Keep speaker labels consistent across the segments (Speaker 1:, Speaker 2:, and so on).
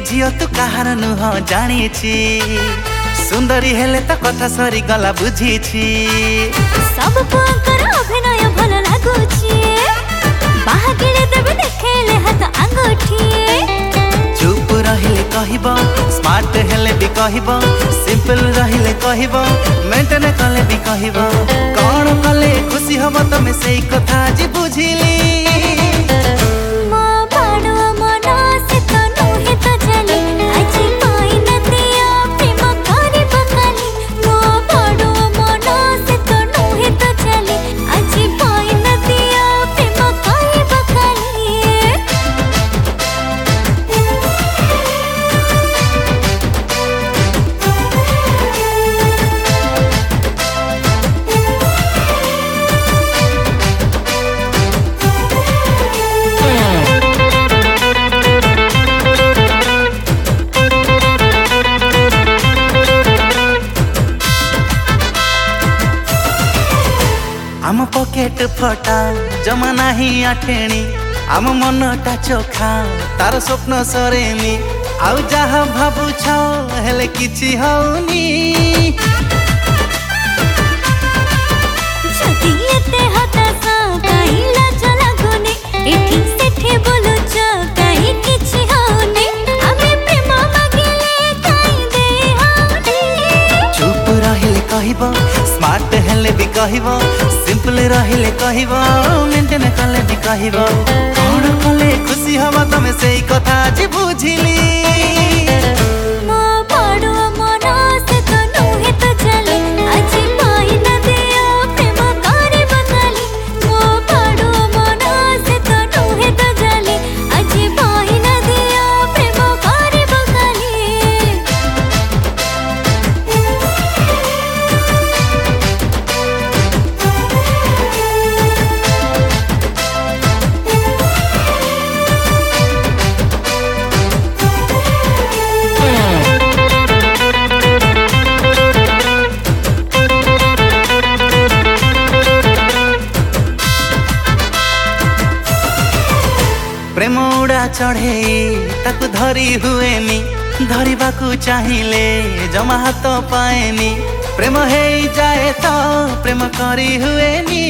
Speaker 1: झियो तू कहार नुह जानी सुंदरी हेले तो कथा सरी गला बुझी
Speaker 2: सब पुआंकर अभिनय भल लागुची बाहागिले देबे देखेले हाथ आंगठी
Speaker 1: चुप रहिले कहब स्मार्ट हेले भी कहब सिंपल रहिले कहब मेंटेन कले भी कहब कौन कले खुशी हब तमे सेई कथा जी बुझिली आम पॉकेट फटा जमा नाही आठेणी आम मनटा चोखा तार स्वप्न सरेनी आउ जहा भाबुछ हेले किछि हौनी
Speaker 2: जदि एते हताश काई लाज लागुनी एठी सेठी बोलुछ काई किछि हौनी आमे प्रेम मागिले काई दे हौनी
Speaker 1: चुप रहिले कहब स्मार्ट हेले भी कहब सिंपल रहिले कहब मेंटेन कले भी कहब कौन कले खुशी हब तमे सेई कथा जी बुझिली
Speaker 2: मो पड़ुआ मन से तो नुहे तो चली आज पाई न दिया प्रेम करे बंगाली मो पड़ुआ मन से तो नुहे तो चली आज पाई न दिया प्रेम करे बंगाली
Speaker 1: प्रेम उड़ा चढ़े ताकू धरी हुएनी धरिबाकू चाहिले जमा हाथ पाएनी प्रेम हे जाए तो प्रेम करी हुएनी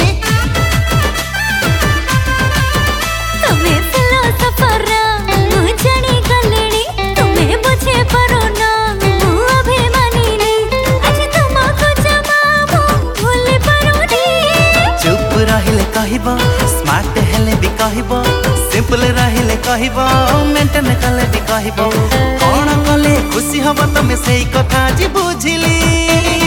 Speaker 2: तुम्हें फिलोसोफर मु जानी गलेनी तुम्हें बुझे परो ना मु अभिमानिनी आज तुमको जमा मु भूल परोनी
Speaker 1: चुप रहिले कहब स्मार्ट हेले भी कहब सिंपल रहिले कहब मेंटेन कले भी कहब कौन कले खुशी हब तमे सेई कथा जी बुझिली।